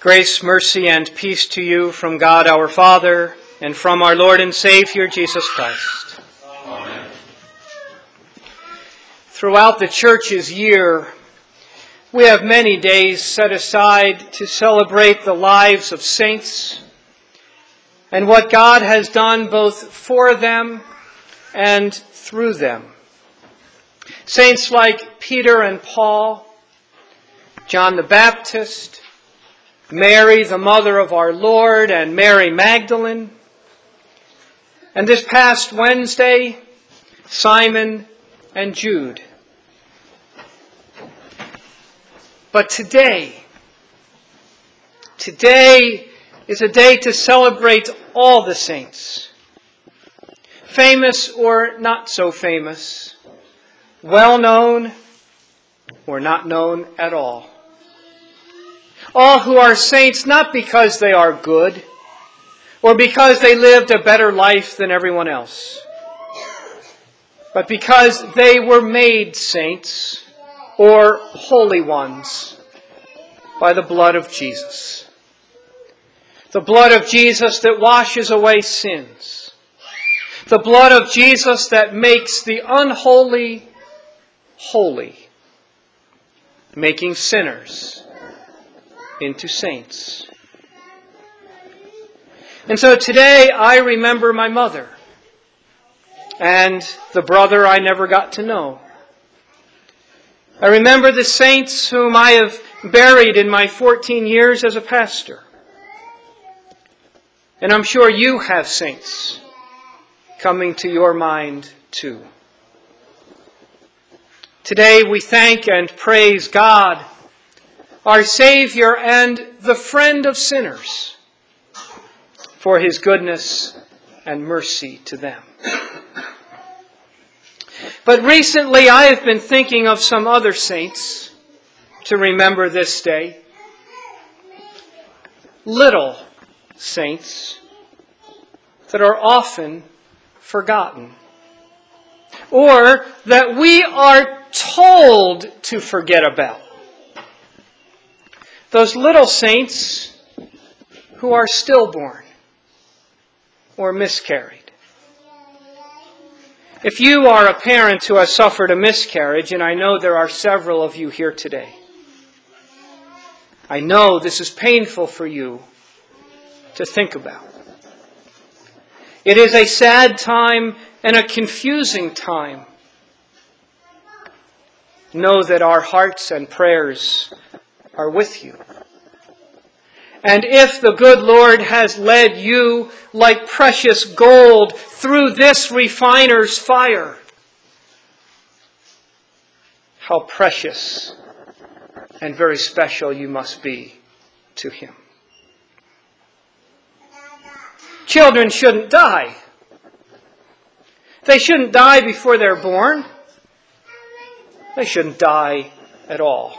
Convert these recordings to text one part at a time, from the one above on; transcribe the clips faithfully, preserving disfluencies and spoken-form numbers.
Grace, mercy, and peace to you from God our Father and from our Lord and Savior, Jesus Christ. Amen. Throughout the Church's year, we have many days set aside to celebrate the lives of saints and what God has done both for them and through them. Saints like Peter and Paul, John the Baptist, Mary, the mother of our Lord, and Mary Magdalene. And this past Wednesday, Simon and Jude. But today, today is a day to celebrate all the saints, famous or not so famous, well known or not known at all. All who are saints not because they are good or because they lived a better life than everyone else, but because they were made saints or holy ones by the blood of Jesus. The blood of Jesus that washes away sins. The blood of Jesus that makes the unholy holy, making sinners into saints. And so today I remember my mother and the brother I never got to know. I remember the saints whom I have buried in my fourteen years as a pastor. And I'm sure you have saints coming to your mind too. Today we thank and praise God, our Savior and the friend of sinners, for His goodness and mercy to them. But recently I have been thinking of some other saints to remember this day. Little saints that are often forgotten, or that we are told to forget about. Those little saints who are stillborn or miscarried. If you are a parent who has suffered a miscarriage, and I know there are several of you here today, I know this is painful for you to think about. It is a sad time and a confusing time. Know that our hearts and prayers are with you. And if the good Lord has led you like precious gold through this refiner's fire, how precious and very special you must be to Him. Children shouldn't die. They shouldn't die before they're born. They shouldn't die at all.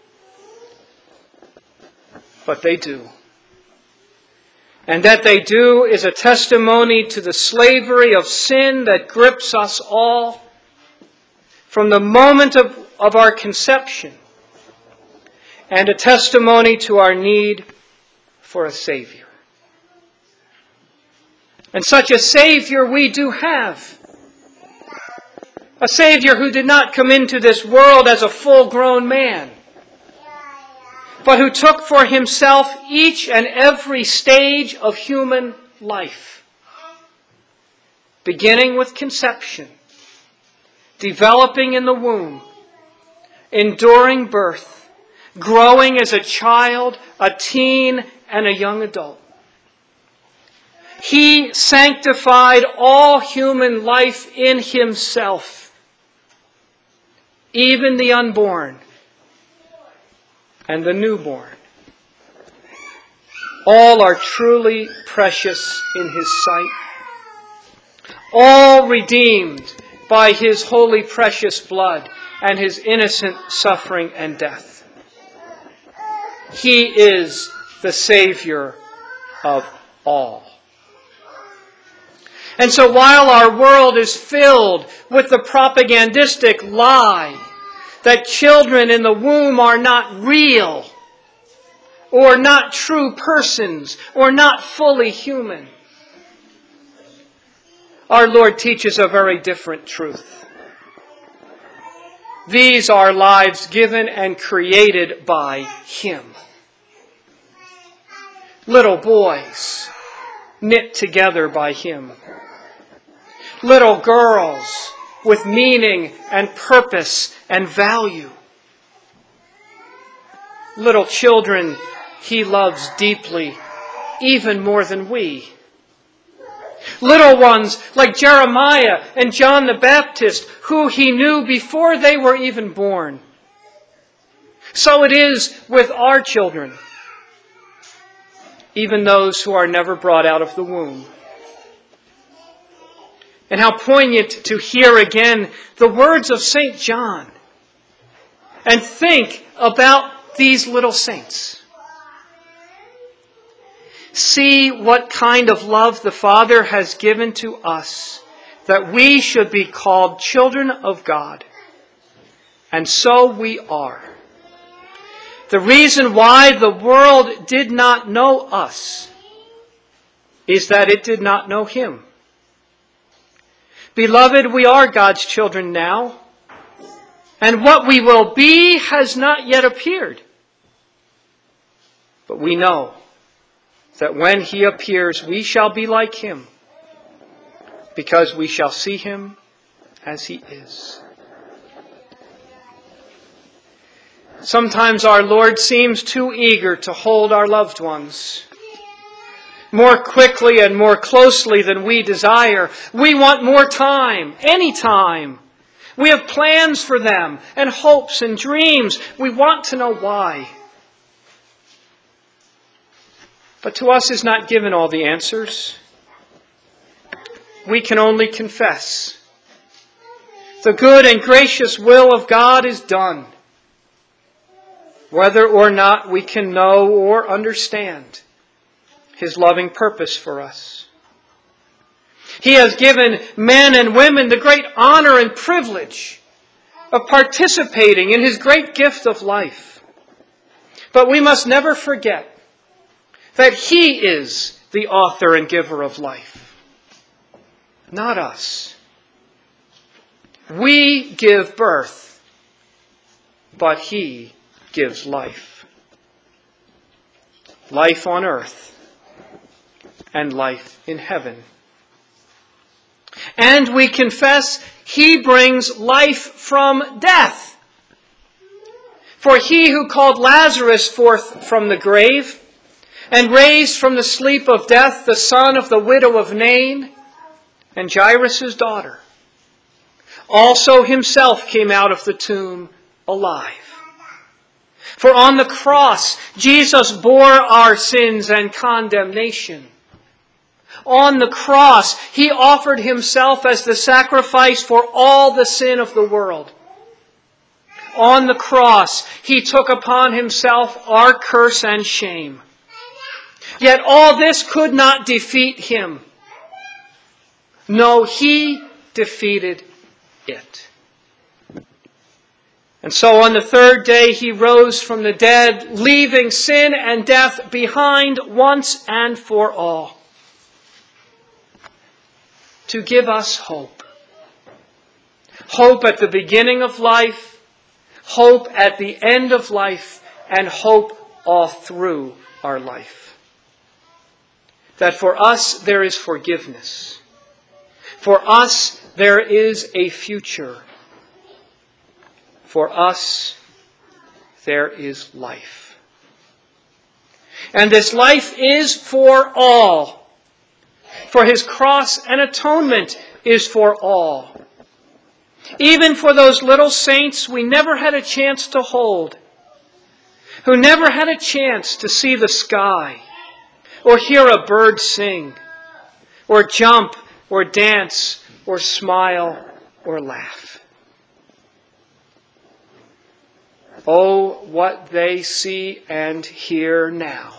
But they do. And that they do is a testimony to the slavery of sin that grips us all from the moment of, of our conception, and a testimony to our need for a Savior. And such a Savior we do have. A Savior who did not come into this world as a full-grown man, but who took for Himself each and every stage of human life, beginning with conception, developing in the womb, enduring birth, growing as a child, a teen, and a young adult. He sanctified all human life in Himself, even the unborn and the newborn. All are truly precious in His sight. All redeemed by His holy precious blood and His innocent suffering and death. He is the Savior of all. And so while our world is filled with the propagandistic lie that children in the womb are not real, or not true persons, or not fully human. Our Lord teaches a very different truth. These are lives given and created by Him. Little boys knit together by Him. Little girls with meaning and purpose and value. Little children He loves deeply, even more than we. Little ones like Jeremiah and John the Baptist, who He knew before they were even born. So it is with our children, even those who are never brought out of the womb. And how poignant to hear again the words of Saint John and think about these little saints. See what kind of love the Father has given to us, that we should be called children of God. And so we are. The reason why the world did not know us is that it did not know Him. Beloved, we are God's children now, and what we will be has not yet appeared. But we know that when He appears, we shall be like Him, because we shall see Him as He is. Sometimes our Lord seems too eager to hold our loved ones more quickly and more closely than we desire. We want more time, any time. We have plans for them and hopes and dreams. We want to know why. But to us is not given all the answers. We can only confess. The good and gracious will of God is done, whether or not we can know or understand His loving purpose for us. He has given men and women the great honor and privilege of participating in His great gift of life. But we must never forget that He is the author and giver of life, not us. We give birth, but He gives life. Life on earth and life in heaven. And we confess He brings life from death. For He who called Lazarus forth from the grave and raised from the sleep of death the son of the widow of Nain and Jairus' daughter, also Himself came out of the tomb alive. For on the cross, Jesus bore our sins and condemnation. On the cross, He offered Himself as the sacrifice for all the sin of the world. On the cross, He took upon Himself our curse and shame. Yet all this could not defeat Him. No, He defeated it. And so on the third day He rose from the dead, leaving sin and death behind once and for all, to give us hope. Hope at the beginning of life, hope at the end of life, and hope all through our life. That for us there is forgiveness. For us there is a future. For us there is life. And this life is for all. For His cross and atonement is for all. Even for those little saints we never had a chance to hold, who never had a chance to see the sky, or hear a bird sing, or jump, or dance, or smile, or laugh. Oh, what they see and hear now.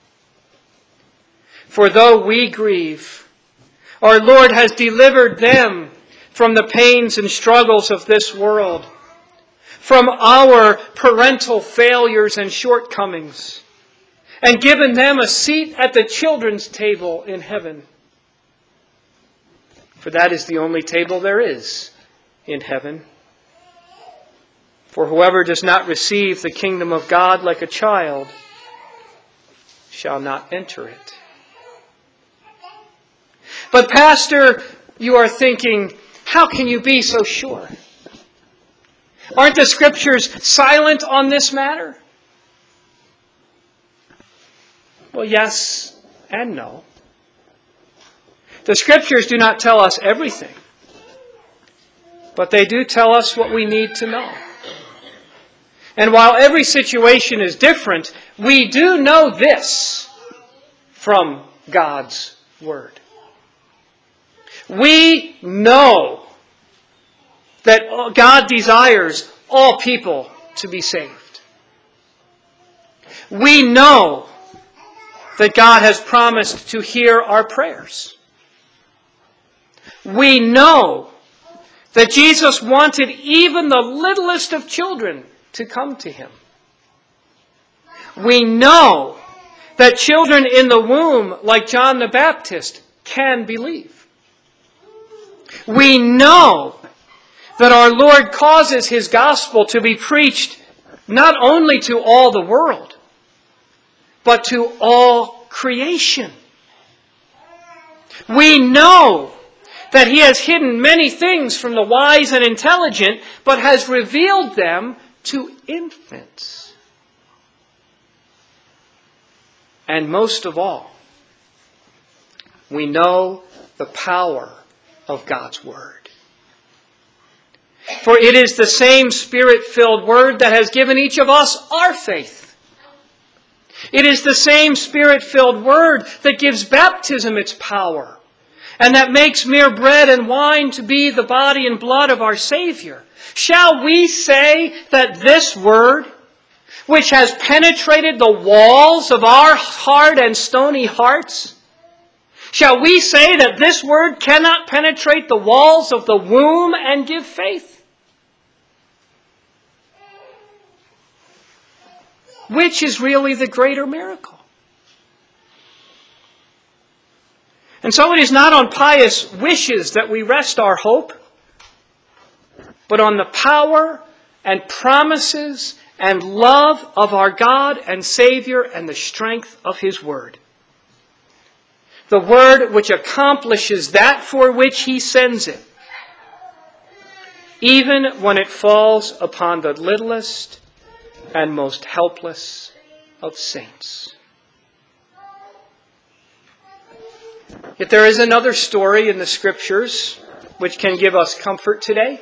For though we grieve, our Lord has delivered them from the pains and struggles of this world, from our parental failures and shortcomings, and given them a seat at the children's table in heaven. For that is the only table there is in heaven. For whoever does not receive the kingdom of God like a child shall not enter it. But Pastor, you are thinking, how can you be so sure? Aren't the Scriptures silent on this matter? Well, yes and no. The Scriptures do not tell us everything, but they do tell us what we need to know. And while every situation is different, we do know this from God's Word. We know that God desires all people to be saved. We know that God has promised to hear our prayers. We know that Jesus wanted even the littlest of children to come to Him. We know that children in the womb, like John the Baptist, can believe. We know that our Lord causes His gospel to be preached not only to all the world, but to all creation. We know that He has hidden many things from the wise and intelligent, but has revealed them to infants. And most of all, we know the power of God's Word. For it is the same Spirit-filled Word that has given each of us our faith. It is the same Spirit-filled Word that gives baptism its power, and that makes mere bread and wine to be the body and blood of our Savior. Shall we say that this Word, which has penetrated the walls of our hard and stony hearts, shall we say that this Word cannot penetrate the walls of the womb and give faith? Which is really the greater miracle? And so it is not on pious wishes that we rest our hope, but on the power and promises and love of our God and Savior and the strength of His Word. The Word which accomplishes that for which He sends it, even when it falls upon the littlest and most helpless of saints. Yet there is another story in the Scriptures which can give us comfort today.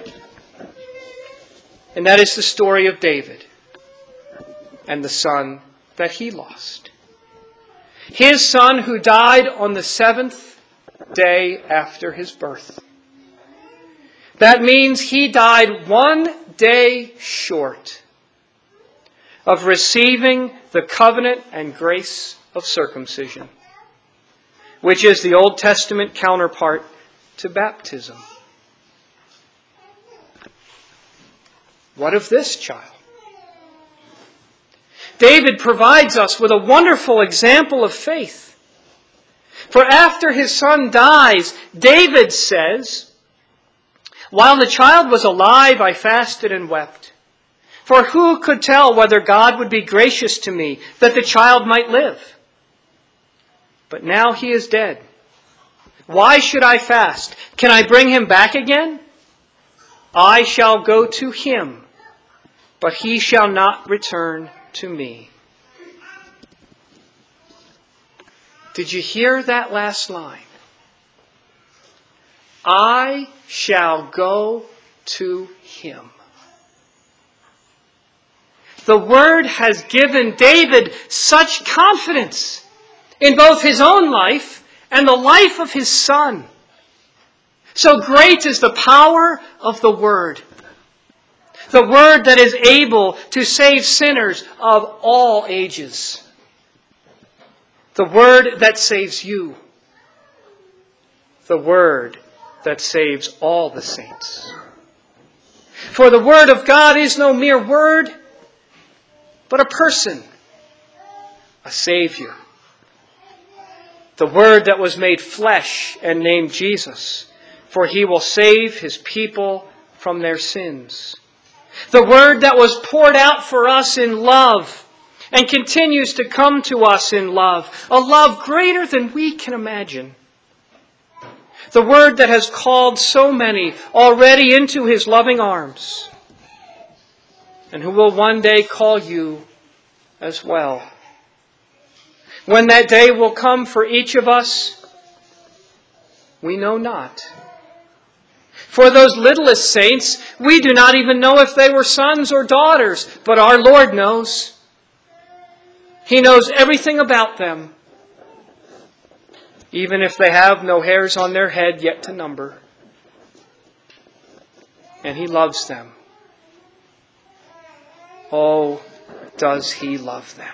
And that is the story of David and the son that he lost. His son who died on the seventh day after his birth. That means he died one day short of receiving the covenant and grace of circumcision, which is the Old Testament counterpart to baptism. What of this child? David provides us with a wonderful example of faith. For after his son dies, David says, "While the child was alive, I fasted and wept. For who could tell whether God would be gracious to me that the child might live? But now he is dead. Why should I fast? Can I bring him back again? I shall go to him, but he shall not return to me." Did you hear that last line? I shall go to him. The Word has given David such confidence in both his own life and the life of his son. So great is the power of the Word. The Word that is able to save sinners of all ages. The Word that saves you. The Word that saves all the saints. For the Word of God is no mere word, but a person. a Savior. The Word that was made flesh and named Jesus, for He will save His people from their sins. The Word that was poured out for us in love and continues to come to us in love, a love greater than we can imagine. The Word that has called so many already into His loving arms, and who will one day call you as well. When that day will come for each of us, we know not. For those littlest saints, we do not even know if they were sons or daughters, but our Lord knows. He knows everything about them, even if they have no hairs on their head yet to number. And He loves them. Oh, does He love them.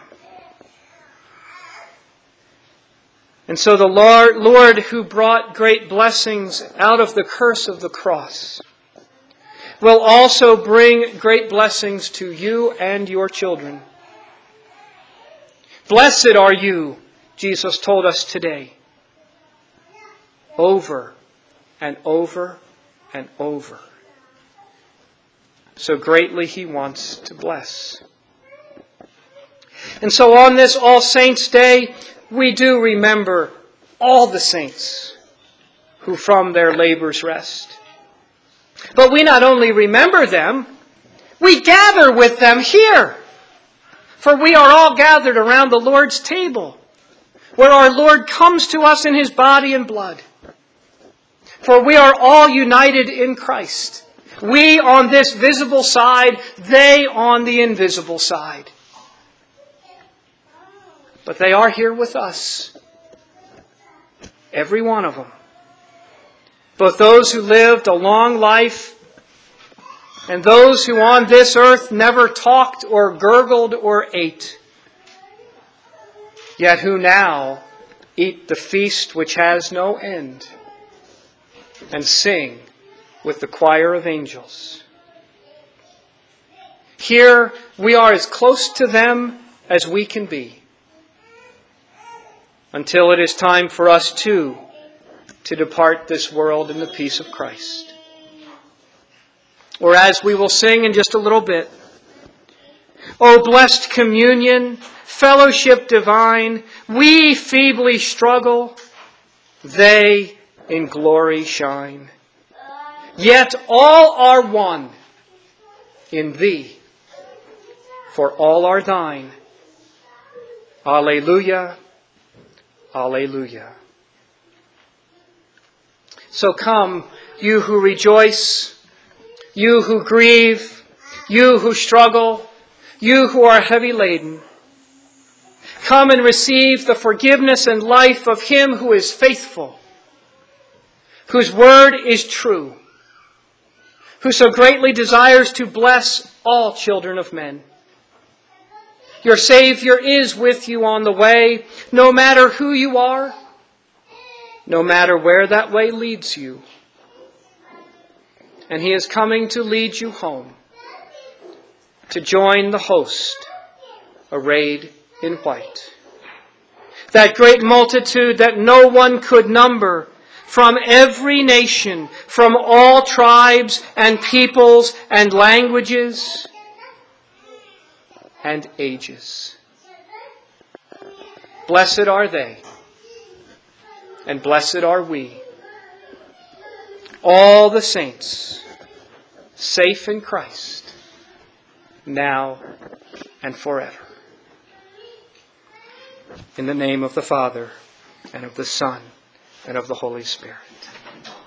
And so the Lord, Lord who brought great blessings out of the curse of the cross will also bring great blessings to you and your children. Blessed are you, Jesus told us today, over and over and over. So greatly He wants to bless. And so on this All Saints' Day, we do remember all the saints who from their labors rest. But we not only remember them, we gather with them here. For we are all gathered around the Lord's table, where our Lord comes to us in His body and blood. For we are all united in Christ. We on this visible side, they on the invisible side. But they are here with us. Every one of them. Both those who lived a long life and those who on this earth never talked or gurgled or ate, yet who now eat the feast which has no end and sing with the choir of angels. Here we are as close to them as we can be, until it is time for us too to depart this world in the peace of Christ. Or as we will sing in just a little bit, O blessed communion, fellowship divine, we feebly struggle, they in glory shine. Yet all are one in Thee, for all are Thine. Alleluia, alleluia. So come, you who rejoice, you who grieve, you who struggle, you who are heavy laden. Come and receive the forgiveness and life of Him who is faithful, whose word is true, who so greatly desires to bless all children of men. Your Savior is with you on the way, no matter who you are, no matter where that way leads you. And He is coming to lead you home, to join the host arrayed in white. That great multitude that no one could number, from every nation, from all tribes and peoples and languages and ages. Blessed are they, and blessed are we, all the saints, safe in Christ, now and forever. In the name of the Father, and of the Son, and of the Holy Spirit.